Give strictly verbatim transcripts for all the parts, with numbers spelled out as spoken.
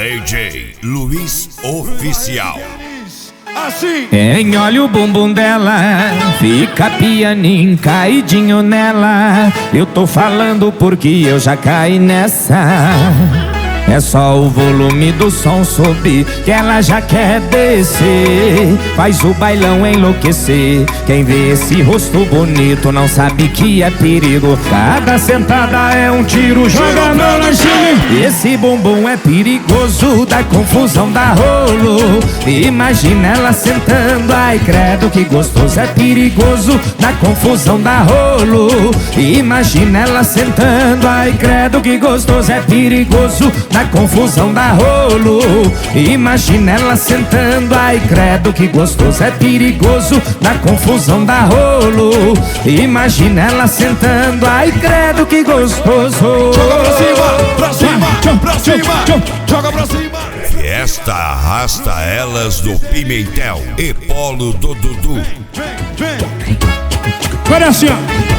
D J Luiz Oficial. Assim. Quem olha o bumbum dela, fica pianinho caidinho nela. Eu tô falando porque eu já caí nessa. É só o volume do som subir que ela já quer descer. Faz o bailão enlouquecer. Quem vê esse rosto bonito não sabe que é perigo. Cada sentada é um tiro, joga a mão na cima. Esse bumbum é perigoso, dá confusão, dá rolo. Imagina ela sentando, ai credo que gostoso. É perigoso, dá confusão, dá rolo. Imagina ela sentando, ai credo que gostoso. É perigoso, na confusão dá rolo. Imagina ela sentando, ai credo que gostoso. É perigoso, na confusão dá rolo. Imagina ela sentando, ai credo que gostoso. Joga pra cima, pra cima, pra cima, joga pra cima. Fiesta arrasta elas do Pimentel e Polo do Dudu. Vem, vem. Olha assim, ó.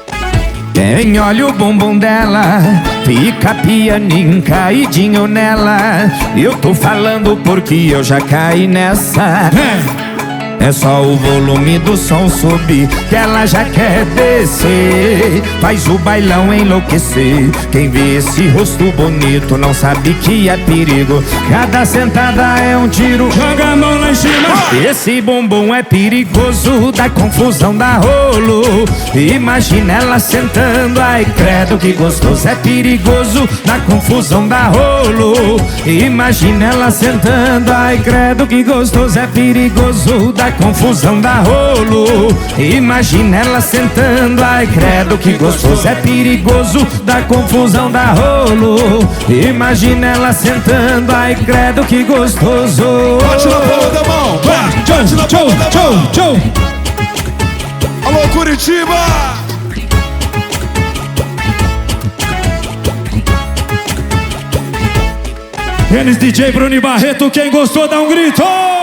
Quem olha o bumbum dela, fica pianinho caidinho nela. Eu tô falando porque eu já caí nessa. É só o volume do som subir que ela já quer descer. Faz o bailão enlouquecer. Quem vê esse rosto bonito não sabe que é perigo. Cada sentada é um tiro, joga a mão lá em cima. Esse bumbum é perigoso, dá confusão, dá rolo. Imagina ela sentando, ai credo que gostoso. É perigoso, dá confusão, dá rolo. Imagina ela sentando, ai credo que gostoso. É perigoso, dá confusão, dá rolo. Imagina ela sentando, ai credo que gostoso. É perigoso, dá confusão, dá rolo. Imagina ela sentando, ai credo que gostoso. Bate na palma da mão, bate na palma da mão. Alô Curitiba. Eles D J Bruno e Barreto, quem gostou dá um grito.